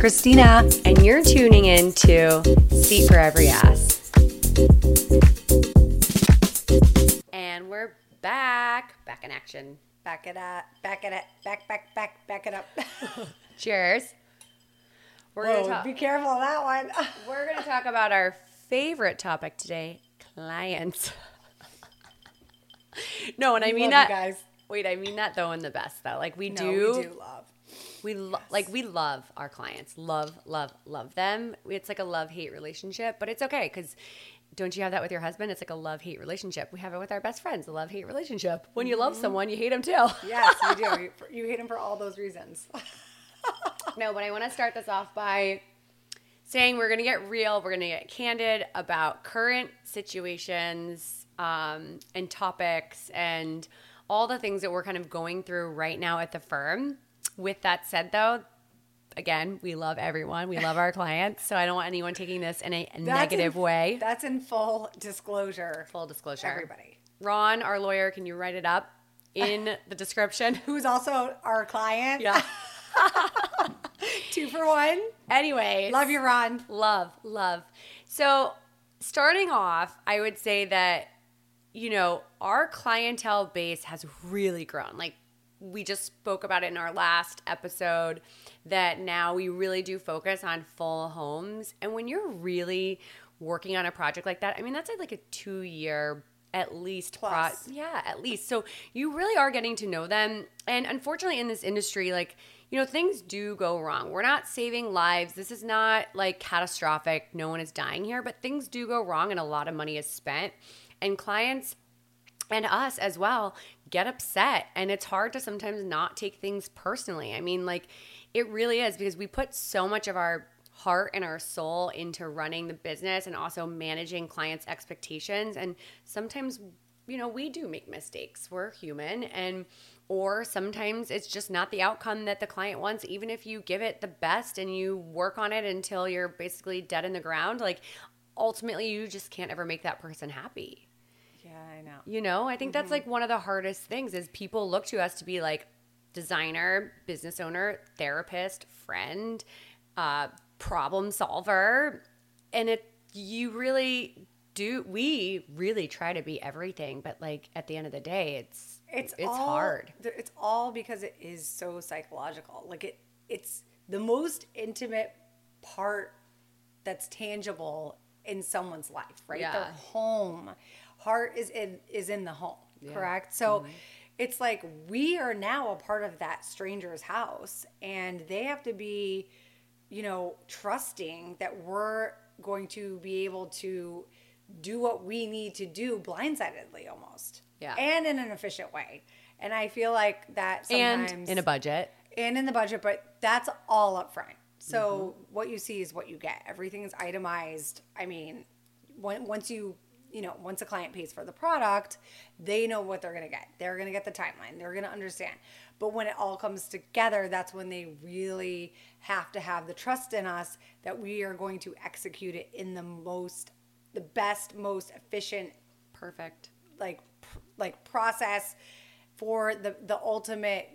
Christina. And you're tuning in to Seat for Every Ass. And we're back in action. Back it up. Back it up. Cheers. Be careful on that one. We're going to talk about our favorite topic today, clients. No, and I mean that. You guys. Wait, I mean that though in the best though. Like we We do love. we love our clients. Love them. It's like a love-hate relationship, but it's okay cuz don't you have that with your husband? It's like a love-hate relationship. We have it with our best friends, a love-hate relationship. When you love someone, you hate them too. Yes, you do. You hate them for all those reasons. No, but I want to start this off by saying we're going to get real. We're going to get candid about current situations and topics and all the things that we're kind of going through right now at the firm. With that said, though, again, we love everyone. We love our clients. So I don't want anyone taking this in a negative way. That's in full disclosure. Full disclosure. Everybody. Ron, our lawyer, can you write it up in the description? Who's also our client. Yeah. 2 for 1. Anyway. Love you, Ron. Love. So starting off, I would say that, our clientele base has really grown. Like we just spoke about it in our last episode that now we really do focus on full homes. And when you're really working on a project like that, I mean, that's like a 2-year at least. Plus. At least. So you really are getting to know them. And unfortunately in this industry, things do go wrong. We're not saving lives. This is not like catastrophic. No one is dying here, but things do go wrong and a lot of money is spent. And clients and us as well get upset. And it's hard to sometimes not take things personally. I mean, it really is because we put so much of our heart and our soul into running the business and also managing clients' expectations. And sometimes, we do make mistakes. We're human. Or sometimes it's just not the outcome that the client wants. Even if you give it the best and you work on it until you're basically dead in the ground, ultimately you just can't ever make that person happy. Yeah, I know. I think that's one of the hardest things is people look to us to be designer, business owner, therapist, friend, problem solver. And we really try to be everything. But at the end of the day, it's hard. It's all because it is so psychological. It's the most intimate part that's tangible in someone's life, right? Yeah. Their home. Heart is in the home, correct? So it's we are now a part of that stranger's house, and they have to be, trusting that we're going to be able to do what we need to do blindsidedly almost. Yeah. And in an efficient way. And I feel like that sometimes. And in a budget. And in the budget, but that's all up front. So what you see is what you get. Everything is itemized. I mean, once a client pays for the product, they know what they're going to get. They're going to get the timeline. They're going to understand. But when it all comes together, that's when they really have to have the trust in us that we are going to execute it in the best, most efficient, perfect, process for the ultimate,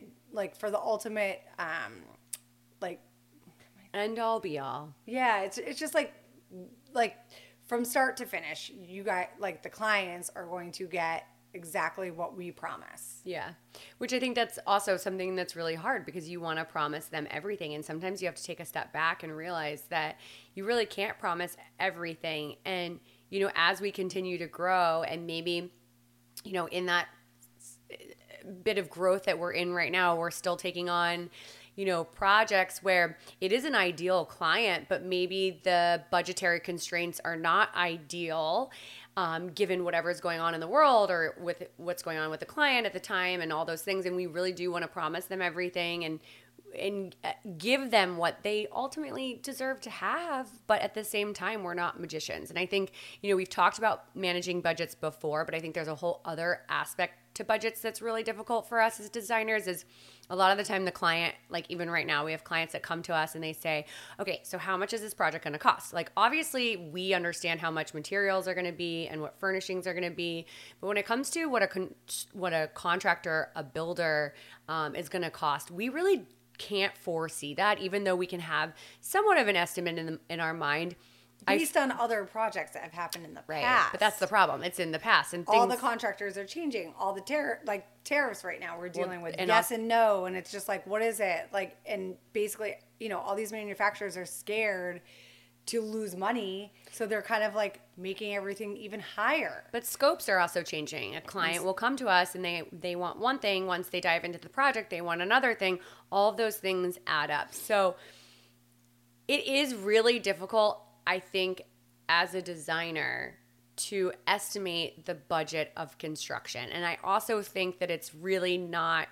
end all be all. Yeah, it's just from start to finish, you got the clients are going to get exactly what we promise. Yeah. Which I think that's also something that's really hard because you want to promise them everything. And sometimes you have to take a step back and realize that you really can't promise everything. And, as we continue to grow and maybe, in that bit of growth that we're in right now, we're still taking on, projects where it is an ideal client, but maybe the budgetary constraints are not ideal, given whatever's going on in the world or with what's going on with the client at the time and all those things. And we really do want to promise them everything and give them what they ultimately deserve to have. But at the same time, we're not magicians. And I think, we've talked about managing budgets before, but I think there's a whole other aspect to budgets that's really difficult for us as designers is a lot of the time the client, even right now, we have clients that come to us and they say, okay, so how much is this project going to cost? Obviously we understand how much materials are going to be and what furnishings are going to be. But when it comes to what a contractor, a builder is going to cost, we really can't foresee that, even though we can have somewhat of an estimate in our mind. Based on other projects that have happened in the past. But that's the problem. It's in the past. And all the contractors are changing. All the tariffs right now we're dealing with yes and no. And it's just like, what is it? Like, and basically, you know, all these manufacturers are scared to lose money. So they're kind of like making everything even higher. But scopes are also changing. A client will come to us and they want one thing. Once they dive into the project, they want another thing. All of those things add up. So it is really difficult, I think, as a designer to estimate the budget of construction. And I also think that it's really not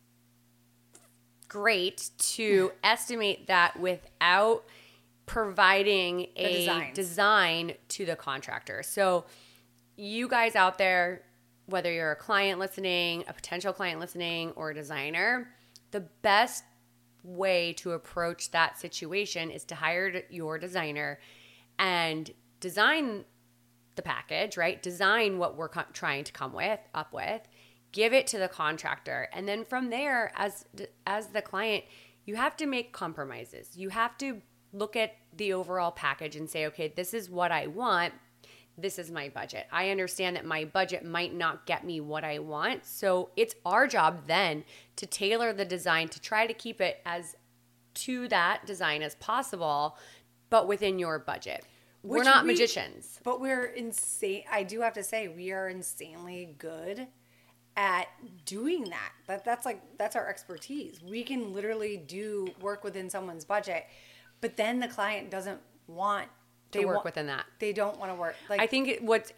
great to estimate that without providing a design to the contractor. So you guys out there, whether you're a client listening, a potential client listening, or a designer, the best way to approach that situation is to hire your designer and design the package, right? Design what we're trying to come up with, give it to the contractor. And then from there, as the client, you have to make compromises. You have to look at the overall package and say, okay, this is what I want. This is my budget. I understand that my budget might not get me what I want. So it's our job then to tailor the design to try to keep it as to that design as possible, but within your budget. We're not magicians. But we're insane. I do have to say, we are insanely good at doing that. That's our expertise. We can literally work within someone's budget, but then the client doesn't want to work within that. They don't want to work. Like, I think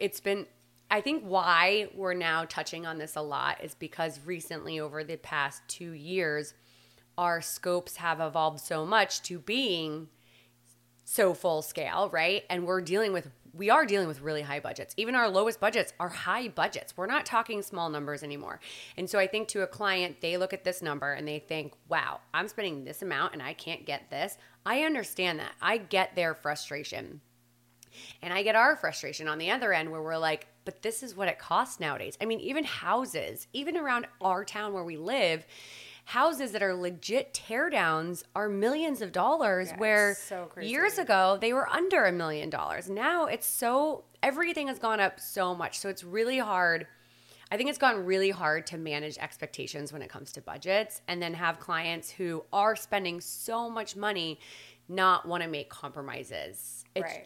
I think why we're now touching on this a lot is because recently, over the past 2 years, our scopes have evolved so much to being so full scale, right? And we are dealing with really high budgets. Even our lowest budgets are high budgets. We're not talking small numbers anymore. And so I think to a client, they look at this number and they think, wow, I'm spending this amount and I can't get this. I understand that. I get their frustration. And I get our frustration on the other end where we're like, but this is what it costs nowadays. I mean, even houses, even around our town where we live, houses that are legit teardowns are millions of dollars, where so years ago they were under $1 million. Now everything has gone up so much. So it's really hard. I think it's gotten really hard to manage expectations when it comes to budgets, and then have clients who are spending so much money not want to make compromises.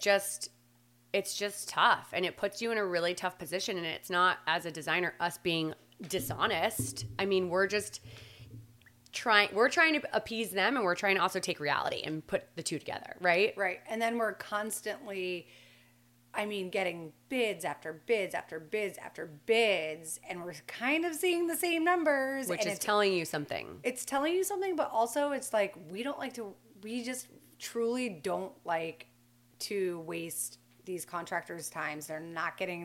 It's just tough, and it puts you in a really tough position. And it's not, as a designer, us being dishonest. I mean, we're trying to appease them, and we're trying to also take reality and put the two together, right? Right. And then we're constantly, getting bids after bids after bids after bids, and we're kind of seeing the same numbers. Which is telling you something. It's telling you something, but also it's like, we just truly don't like to waste these contractors' times. They're not getting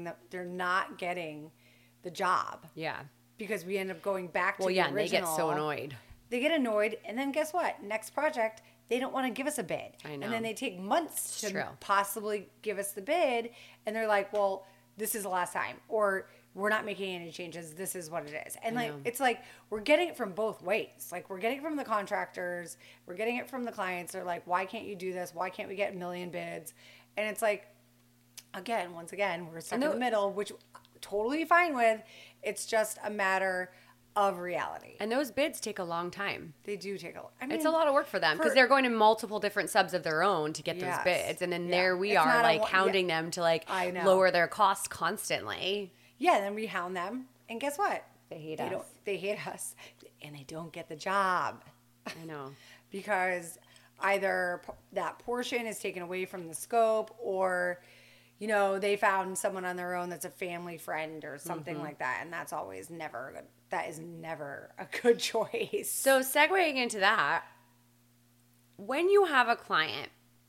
the job. Yeah. Because we end up going back to the original. And they get so annoyed. They get annoyed, and then guess what? Next project, they don't want to give us a bid. I know. And then they take months to possibly give us the bid, and they're like, well, this is the last time, or we're not making any changes. This is what it is. And it's like, we're getting it from both ways. Like, we're getting it from the contractors. We're getting it from the clients. They're like, why can't you do this? Why can't we get a million bids? And it's like, once again, we're stuck in the middle, which totally fine with. It's just a matter of reality. And those bids take a long time. They do take it's a lot of work for them, because they're going to multiple different subs of their own to get those bids. And then there we are, like, hounding them to, like, lower their costs constantly. Yeah, then we hound them. And guess what? They hate us. They hate us. And they don't get the job. I know. Because either that portion is taken away from the scope, or they found someone on their own that's a family friend or something like that. And that's always never good. That is never a good choice. So segueing into that, when you have a client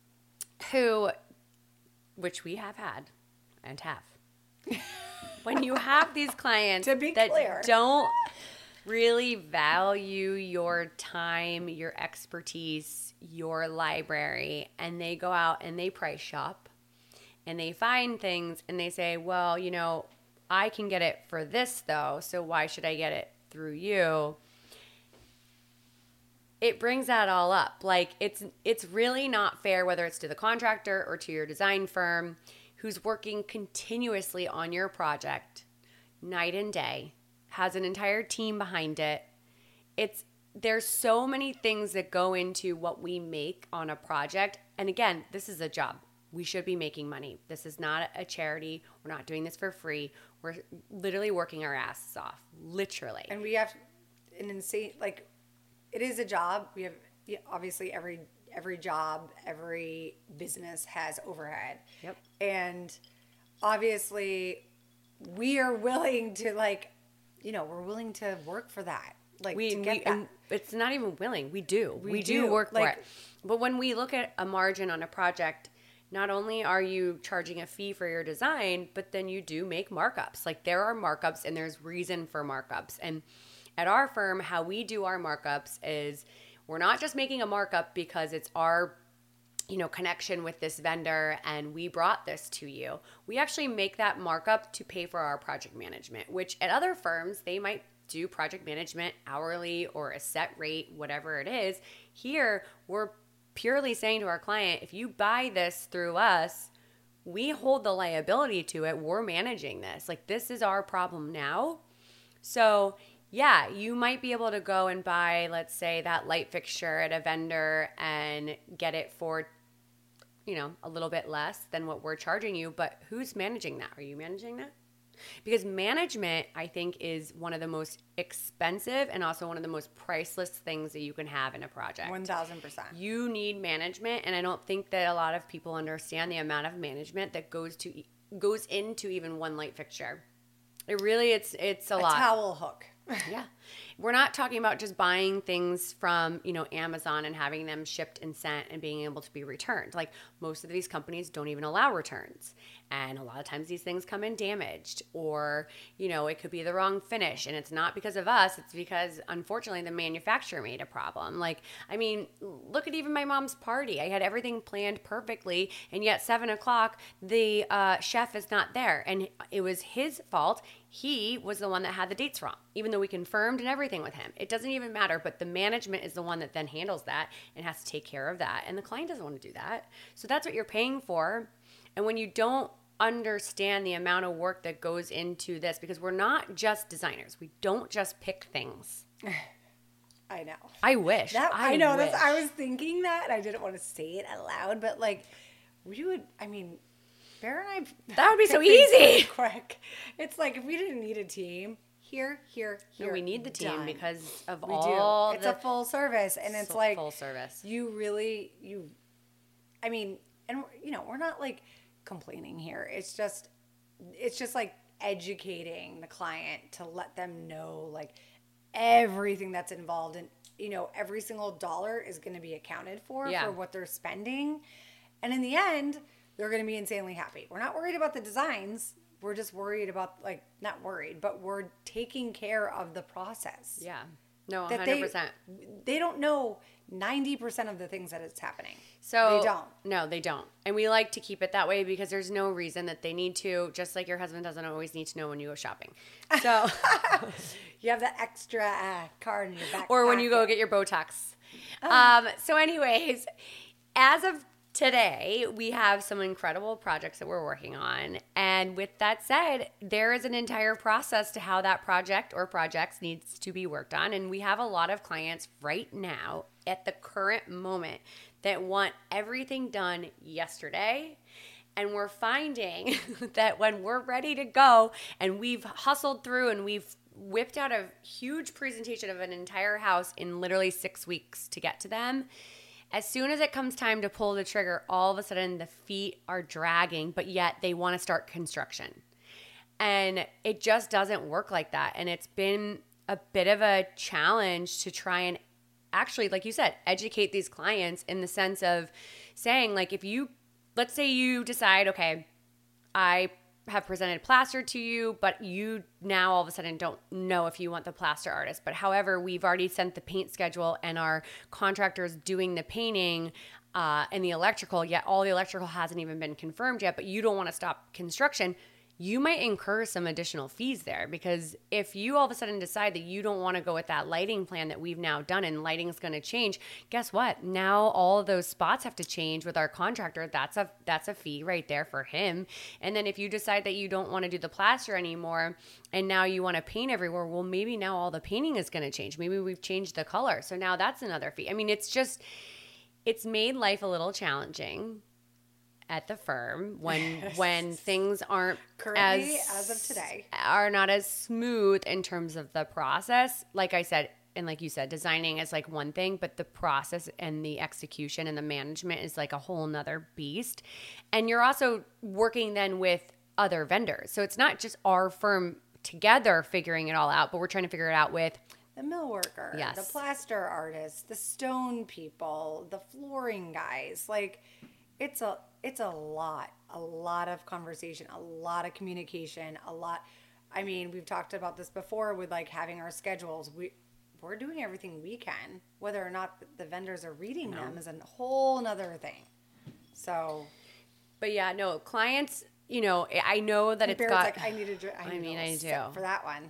which we have had and have, when you have these clients that don't really value your time, your expertise, your library, and they go out and they price shop, and they find things and they say, well, I can get it for this though, so why should I get it through you? it brings that all up. Like it's really not fair, whether it's to the contractor or to your design firm who's working continuously on your project night and day, has an entire team behind it. There's so many things that go into what we make on a project. And again, this is a job. We should be making money. This is not a charity. We're not doing this for free. We're literally working our asses off, literally. And we have an insane, like, it is a job. We have, obviously, every job, every business has overhead. Yep. And obviously, we are willing to, like, we're willing to work for that. Like, to get that. And it's not even willing. We do. We do work for it. But when we look at a margin on a project, not only are you charging a fee for your design, but then you do make markups. Like, there are markups and there's reason for markups. And at our firm, how we do our markups is we're not just making a markup because it's our connection with this vendor and we brought this to you. We actually make that markup to pay for our project management, which at other firms, they might do project management hourly or a set rate, whatever it is. Here, we're purely saying to our client, if you buy this through us, we hold the liability to it. We're managing this. Like, this is our problem now. So yeah, you might be able to go and buy, let's say, that light fixture at a vendor and get it for, a little bit less than what we're charging you. But who's managing that? Are you managing that? Because management, I think, is one of the most expensive and also one of the most priceless things that you can have in a project. 1,000%. You need management, and I don't think that a lot of people understand the amount of management that goes into even one light fixture. It really, it's a lot. A towel hook. Yeah. We're not talking about just buying things from, Amazon and having them shipped and sent and being able to be returned. Like, most of these companies don't even allow returns. And a lot of times these things come in damaged, or, it could be the wrong finish. And it's not because of us. It's because, unfortunately, the manufacturer made a problem. Like, I mean, look at even my mom's party. I had everything planned perfectly. And yet 7:00, the chef is not there. And it was his fault. He was the one that had the dates wrong, even though we confirmed and everything with him. It doesn't even matter, but the management is the one that then handles that and has to take care of that. And the client doesn't want to do that. So that's what you're paying for. And when you don't understand the amount of work that goes into this, because we're not just designers. We don't just pick things. I know. I wish. I know. Wish. I was thinking that, and I didn't want to say it out loud, but like, Bear and I. That would be so easy. Quick. It's like if we didn't need a team. Here. No, we need the team done. because of we all do. It's a full service, and it's like full service. We're not like complaining here. It's just like educating the client to let them know like everything that's involved, and every single dollar is going to be accounted for what they're spending, and in the end, they're going to be insanely happy. We're not worried about the designs. We're just worried about, like, not worried, but we're taking care of the process. Yeah. No, 100%. They don't know 90% of the things that is happening. So they don't. No, they don't. And we like to keep it that way because there's no reason that they need to, just like your husband doesn't always need to know when you go shopping. So you have that extra card in your back or when pocket. you go get your Botox. So anyways, as of today, we have some incredible projects that we're working on. And with that said, there is an entire process to how that project or projects needs to be worked on. And we have a lot of clients right now at the current moment that want everything done yesterday. And we're finding that when we're ready to go and we've hustled through and we've whipped out a huge presentation of an entire house in literally 6 weeks to get to them, as soon as it comes time to pull the trigger, all of a sudden the feet are dragging, but yet they want to start construction. And it just doesn't work like that. And it's been a bit of a challenge to try and actually, like you said, educate these clients in the sense of saying, like, let's say you decide, okay, I have presented plaster to you, but you now all of a sudden don't know if you want the plaster artist. But however, we've already sent the paint schedule and our contractor's doing the painting and the electrical, yet all the electrical hasn't even been confirmed yet, but you don't want to stop construction. you might incur some additional fees there, because if you all of a sudden decide that you don't want to go with that lighting plan that we've now done and lighting is going to change, guess what? Now all of those spots have to change with our contractor. That's a fee right there for him. And then if you decide that you don't want to do the plaster anymore and now you want to paint everywhere, well, maybe now all the painting is going to change. Maybe we've changed the color. So now that's another fee. I mean, it's made life a little challenging at the firm when things aren't Currently, as of today, are not as smooth in terms of the process. Like I said, and like you said, designing is like one thing, but the process and the execution and the management is like a whole nother beast. And you're also working then with other vendors. So it's not just our firm together figuring it all out, but we're trying to figure it out with the mill worker, Yes. the plaster artist, the stone people, the flooring guys. Like, it's a lot of conversation, a lot of communication, I mean, we've talked about this before with like having our schedules. We're doing everything we can. Whether or not the vendors are reading them is a whole nother thing. So, but yeah, no, clients, you know, I know that it's Barrett's got like, I need I do. for that one.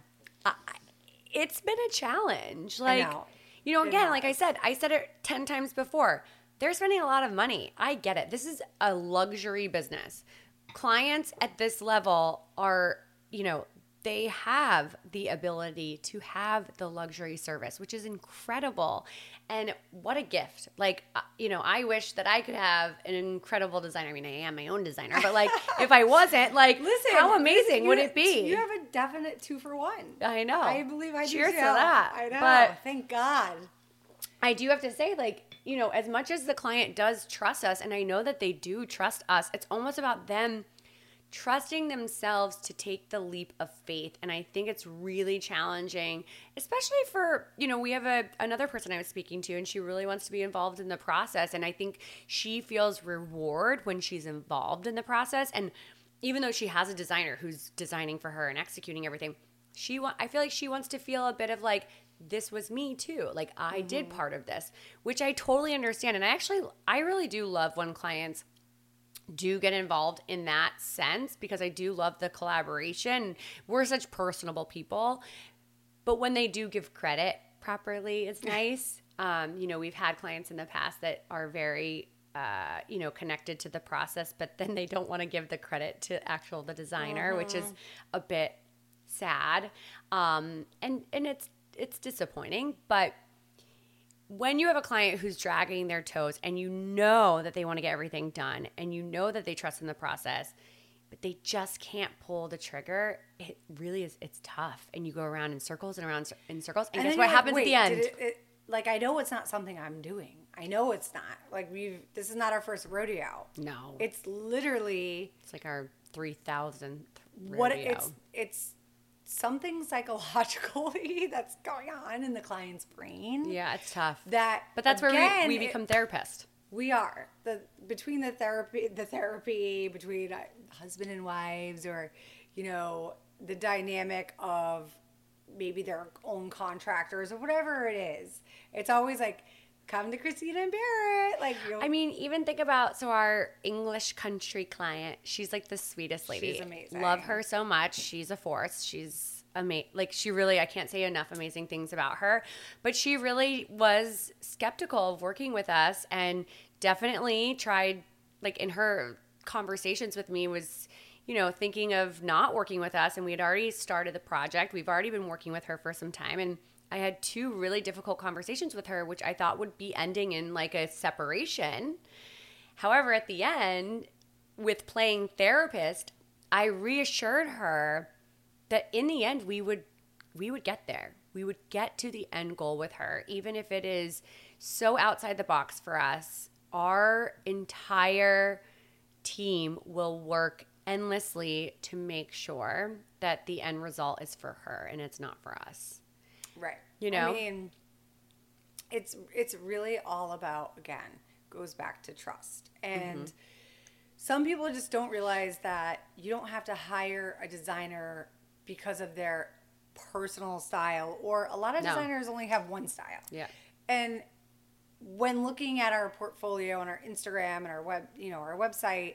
It's been a challenge. Like, know. you know, It again, like I has. said it 10 times before. They're spending a lot of money. I get it. This is a luxury business. Clients at this level are, you know, they have the ability to have the luxury service, which is incredible. And what a gift. Like, you know, I wish that I could have an incredible designer. I mean, I am my own designer, but like, if I wasn't, like, Listen, how amazing would it be? You have a definite 2-for-1. I know. I believe I do Cheers too. to that. I know. But Thank God. I do have to say, like, you know, as much as the client does trust us, and I know that they do trust us, it's almost about them trusting themselves to take the leap of faith. And I think it's really challenging, especially for, you know, we have another person I was speaking to, and she really wants to be involved in the process. And I think she feels reward when she's involved in the process. And even though she has a designer who's designing for her and executing everything, I feel like she wants to feel a bit of like, this was me too. Like, I did part of this, which I totally understand. And I really do love when clients do get involved in that sense, because I do love the collaboration. We're such personable people, but when they do give credit properly, it's nice. You know, we've had clients in the past that are very, you know, connected to the process, but then they don't want to give the credit to the designer, which is a bit sad. And it's disappointing, but when you have a client who's dragging their toes and you know that they want to get everything done and you know that they trust in the process, but they just can't pull the trigger, it really is, it's tough. And you go around in circles and around in circles. And guess what happens at the end? Like, I know it's not something I'm doing. I know it's not. Like, this is not our first rodeo. No. It's literally. It's like our 3,000th rodeo. What it's something psychologically that's going on in the client's brain. Yeah, it's tough. But that's where we become therapists. We are between the therapy between husband and wives, or, you know, the dynamic of maybe their own contractors or whatever it is. It's always like, come to Christina and Barrett. Like, you know, I mean, even think about, so our English country client, she's like the sweetest lady. She's amazing. Love her so much. She's a force. She's amazing. Like, she really, I can't say enough amazing things about her, but she really was skeptical of working with us, and definitely tried, like, in her conversations with me, was, you know, thinking of not working with us. And we had already started the project. We've already been working with her for some time, and I had 2 really difficult conversations with her, which I thought would be ending in like a separation. However, at the end, with playing therapist, I reassured her that in the end, we would get there. We would get to the end goal with her, even if it is so outside the box for us. Our entire team will work endlessly to make sure that the end result is for her and it's not for us. right. You know? I mean, it's really all about, again, goes back to trust. And some people just don't realize that you don't have to hire a designer because of their personal style, or a lot of designers only have one style. Yeah. And when looking at our portfolio and our Instagram and our website,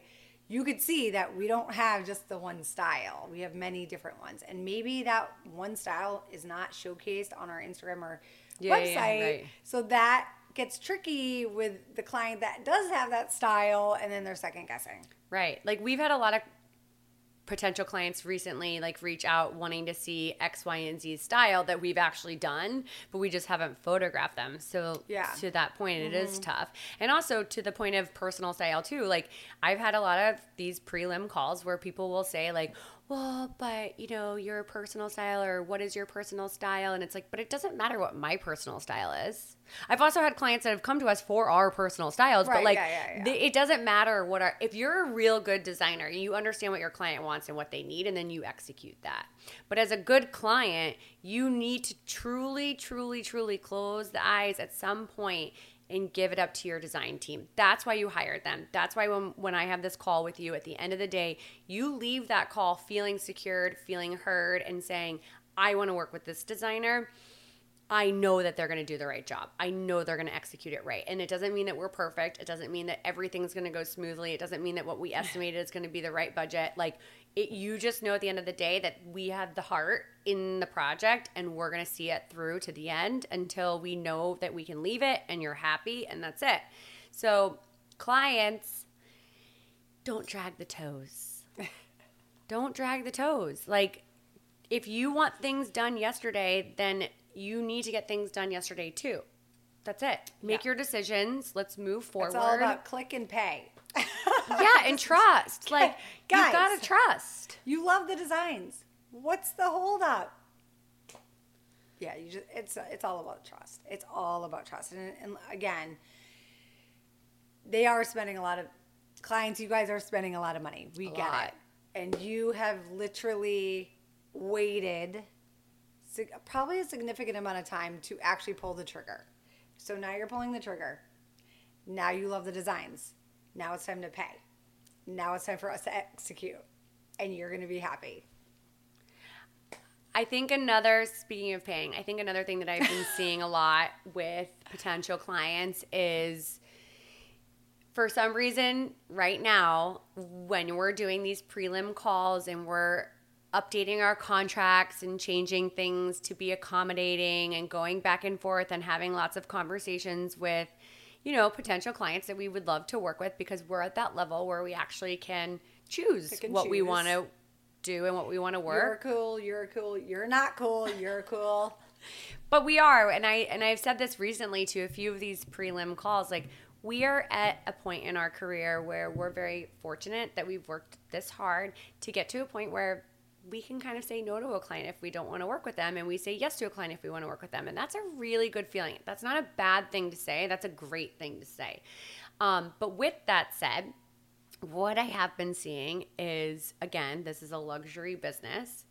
you could see that we don't have just the one style. We have many different ones. And maybe that one style is not showcased on our Instagram or website. Yeah, right. So that gets tricky with the client that does have that style, and then they're second guessing. Right. Like we've had a lot of potential clients recently like reach out wanting to see X, Y, and Z style that we've actually done, but we just haven't photographed them. So to that point, it is tough. And also to the point of personal style too. Like I've had a lot of these prelim calls where people will say like, well, but you know, your personal style, or what is your personal style? And it's like, but it doesn't matter what my personal style is. I've also had clients that have come to us for our personal styles, but like it doesn't matter if you're a real good designer, you understand what your client wants and what they need, and then you execute that. But as a good client, you need to truly, truly, truly close the eyes at some point and give it up to your design team. That's why you hired them. That's why when I have this call with you, at the end of the day, you leave that call feeling secured, feeling heard, and saying, I want to work with this designer. I know that they're going to do the right job. I know they're going to execute it right. And it doesn't mean that we're perfect. It doesn't mean that everything's going to go smoothly. It doesn't mean that what we estimated is going to be the right budget. Like you just know at the end of the day that we have the heart in the project, and we're going to see it through to the end until we know that we can leave it and you're happy, and that's it. So clients, don't drag the toes. Don't drag the toes. Like if you want things done yesterday, then you need to get things done yesterday too. That's it. Make your decisions. Let's move forward. It's all about click and pay. Yeah, and trust. Like, guys, you gotta trust. You love the designs. What's the holdup? Yeah, it's all about trust. It's all about trust. And again, they are spending a lot of clients. You guys are spending a lot of money. We get it. And you have literally waited probably a significant amount of time to actually pull the trigger. So now you're pulling the trigger. Now you love the designs. Now it's time to pay. Now it's time for us to execute. And you're going to be happy. I think speaking of paying, I think another thing that I've been seeing a lot with potential clients is, for some reason right now, when we're doing these prelim calls and we're updating our contracts and changing things to be accommodating and going back and forth and having lots of conversations with, you know, potential clients that we would love to work with, because we're at that level where we actually can choose what we want to do and what we want to work. You're cool, you're not cool, you're cool. But we are, and I've said this recently to a few of these prelim calls, like we are at a point in our career where we're very fortunate that we've worked this hard to get to a point where we can kind of say no to a client if we don't want to work with them, and we say yes to a client if we want to work with them. And that's a really good feeling. That's not a bad thing to say. That's a great thing to say. But with that said, what I have been seeing is, again, this is a luxury business.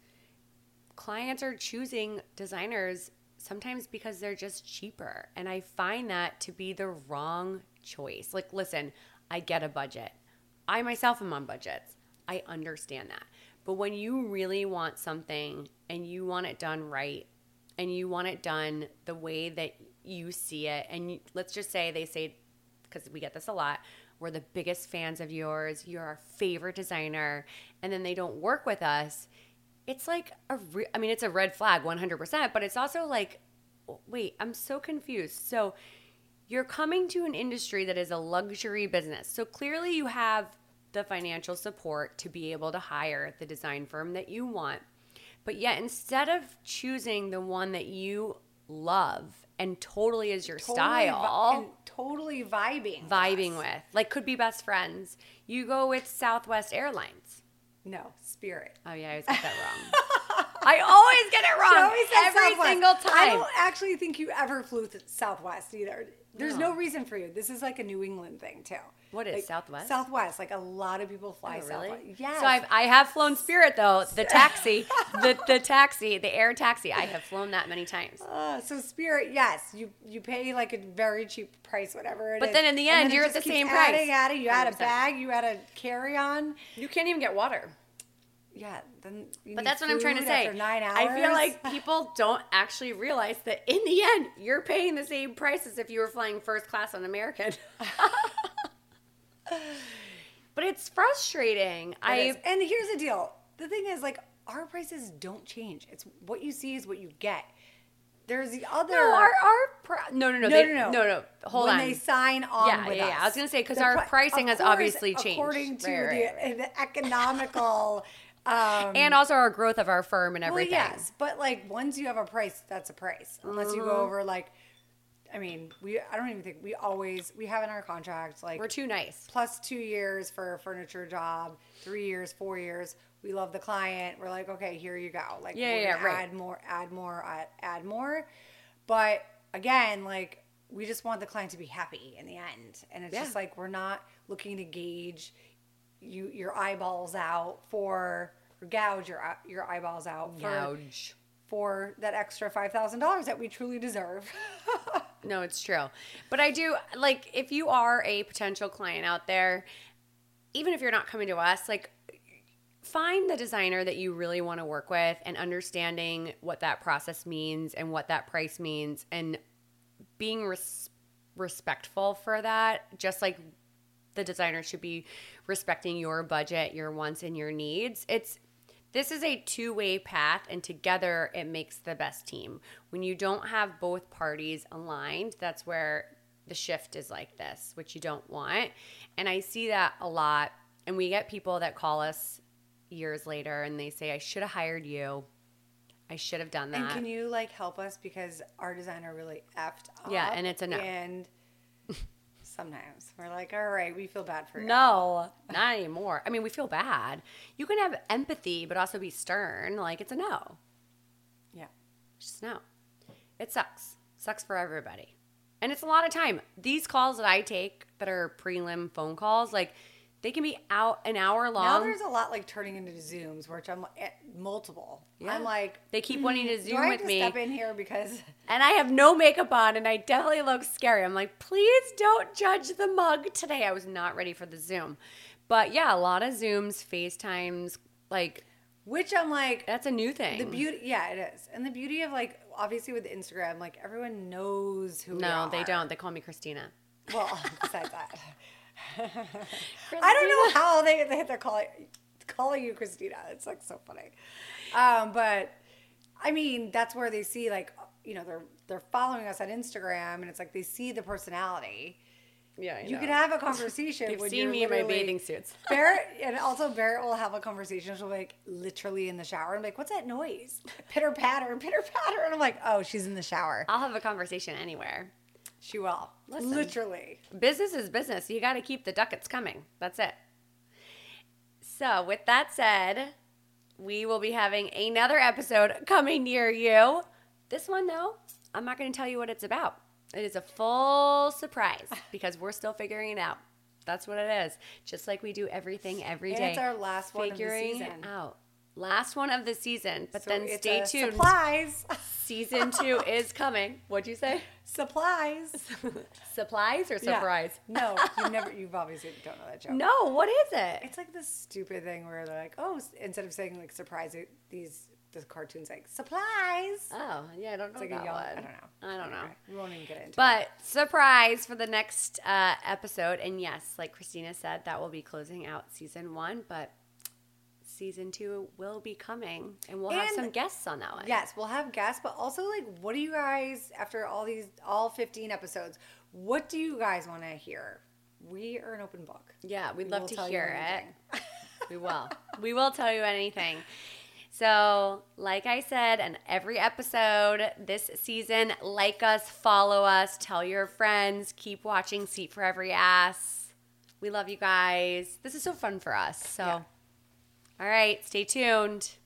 Clients are choosing designers sometimes because they're just cheaper. And I find that to be the wrong choice. Like, listen, I get a budget. I myself am on budgets. I understand that. But when you really want something and you want it done right and you want it done the way that you see it, and let's just say they say, because we get this a lot, we're the biggest fans of yours, you're our favorite designer, and then they don't work with us, it's like it's a red flag 100%, but it's also like, wait, I'm so confused. So you're coming to an industry that is a luxury business. So clearly you have the financial support to be able to hire the design firm that you want. But yet, instead of choosing the one that you love and totally is your style, and totally vibing with, like could be best friends, you go with Southwest Airlines. No, Spirit. Oh yeah, I always get that wrong. I always get it wrong every Southwest. Single time. I don't actually think you ever flew Southwest either. There's no reason for you. This is like a New England thing too. What is Southwest? Southwest. Like a lot of people fly Southwest. Yes. So I have flown Spirit though. The taxi, the air taxi. I have flown that many times. So Spirit, yes, you pay like a very cheap price, whatever it is. But then in the end, you're at the same price. You add a bag, you add a carry-on. You can't even get water. Yeah, then but that's what I'm trying to say. After 9 hours. I feel like people don't actually realize that in the end, you're paying the same price as if you were flying first class on American. But But it's frustrating. And here's the deal. The thing is, like, our prices don't change. It's what you see is what you get. There's the other. No. Hold on. When they sign on with us. I was gonna say because our pricing has obviously changed according to the economical. And also our growth of our firm and everything. Well, yes, but like once you have a price, that's a price. Unless you go over like, I mean, I don't even think we have in our contract like we're too nice. Plus 2 years for a furniture job, 3 years, 4 years. We love the client. We're like, okay, here you go. Like, add more. But again, like we just want the client to be happy in the end, and it's just like we're not looking to gauge your eyeballs out or gouge your eyeballs out for that extra $5,000 that we truly deserve. No, it's true. But I do, like, if you are a potential client out there, even if you're not coming to us, like, find the designer that you really want to work with and understanding what that process means and what that price means and being respectful for that, just like the designer should be respecting your budget, your wants, and your needs. This is a two-way path, and together it makes the best team. When you don't have both parties aligned, that's where the shift is like this, which you don't want. And I see that a lot. And we get people that call us years later and they say, I should have hired you. I should have done that. And can you like help us because our designer really effed up? Yeah, and it's a no. And sometimes we're like, all right, we feel bad for you. No, not anymore. I mean, we feel bad. You can have empathy, but also be stern. Like, it's a no. Yeah. It's just no. It sucks. Sucks for everybody. And it's a lot of time. These calls that I take that are prelim phone calls, like, they can be out an hour long. Now there's a lot like turning into Zooms, which I'm multiple. Yeah. I'm like, they keep wanting to Zoom with me. Do I have to step in here because? And I have no makeup on, and I definitely look scary. I'm like, please don't judge the mug today. I was not ready for the Zoom, but yeah, a lot of Zooms, FaceTimes, like, which I'm like, that's a new thing. The beauty, yeah, it is, and the beauty of like, obviously with Instagram, like everyone knows who. No, they don't. They call me Christina. Well, besides that. I don't know how they're calling you Christina. It's like so funny. But I mean, that's where they see like, you know, they're following us on Instagram and it's like they see the personality. Yeah, I know. You can have a conversation. They've seen me in my bathing suits. Barrett will have a conversation. She'll be like literally in the shower. I'm like, what's that noise? Pitter patter. And I'm like, oh, she's in the shower. I'll have a conversation anywhere. She will. Listen, literally. Business is business. You got to keep the ducats coming. That's it. So with that said, we will be having another episode coming near you. This one, though, I'm not going to tell you what it's about. It is a full surprise because we're still figuring it out. That's what it is. Just like we do everything every day. And it's our last one of the season. Figuring it out. Last one of the season. But so then stay tuned. Supplies. Season 2 is coming. What'd you say? Supplies. Supplies or surprise? Yeah. No, you've obviously don't know that joke. No, what is it? It's like this stupid thing where they're like, oh, instead of saying like surprise, the cartoon's like supplies. Oh, yeah, I don't know that one. I don't know. We won't even get into it. But surprise for the next episode. And yes, like Christina said, that will be closing out season 1, but season 2 will be coming, and we'll have some guests on that one. Yes, we'll have guests, but also like, what do you guys, after all 15 episodes, what do you guys want to hear? We are an open book. Yeah, we'd love to hear it. We will. We will tell you anything. So, like I said, in every episode this season, like us, follow us, tell your friends, keep watching Seat for Every Ass. We love you guys. This is so fun for us. So. Yeah. All right, stay tuned.